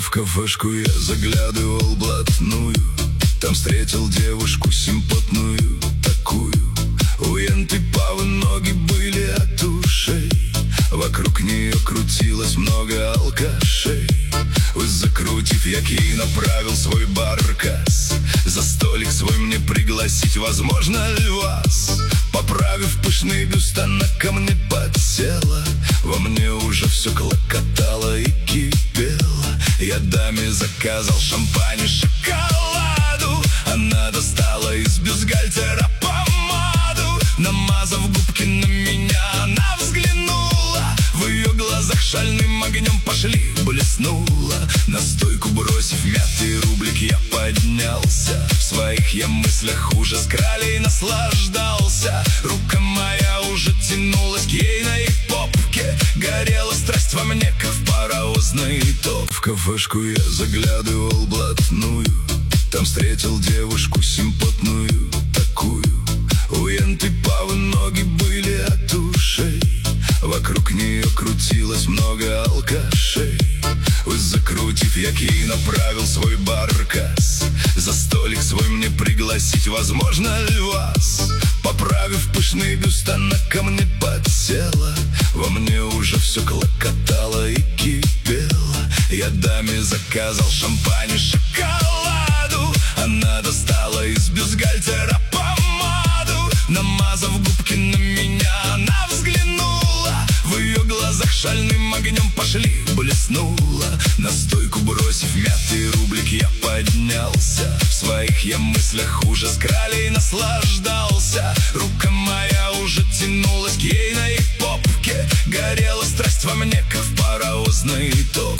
В кафешку я заглядывал блатную, там встретил девушку симпатную такую. У Янты Павы ноги были от ушей, вокруг нее крутилось много алкашей. Закрутив, я к ей направил свой баркас. За столик свой мне пригласить, возможно ли вас? Поправив пышный бюст, она ко мне подсела. Во мне уже все клокотало и кипело. Я даме заказал шампань и шоколаду. Она достала из бюстгальтера помаду. Намазав губки на меня, она взглянула. В ее глазах шальным огнем пошли, блеснула. На стойку бросив мятый рублик, я поднялся. В своих я мыслях уже с кралей наслаждался. Рука моя уже тянулась к ейной попке. Горела страсть во мне, как в паровозный топ. В кафешку я заглядывал блатную, там встретил девушку симпатную такую. У Янты Павы ноги были от ушей, вокруг нее крутилось много алкашей. Закрутив, я к ей направил свой баркас. За столик свой мне пригласить, возможно ли вас? Поправив пышный бюст, она ко мне подсела. Во мне уже все клокотало и кипело. Я даме заказал шампань и шоколаду. Она достала из бюстгальтера помаду. Намазав губки на меня, она взглянула. В ее глазах шальным огнем пошли, блеснула. На стойку бросив мятый рублик, я поднялся. В своих я мыслях уже с кралей наслаждался. Рука моя уже тянулась к ейной попке. Горела страсть во мне, как в паровозный топ.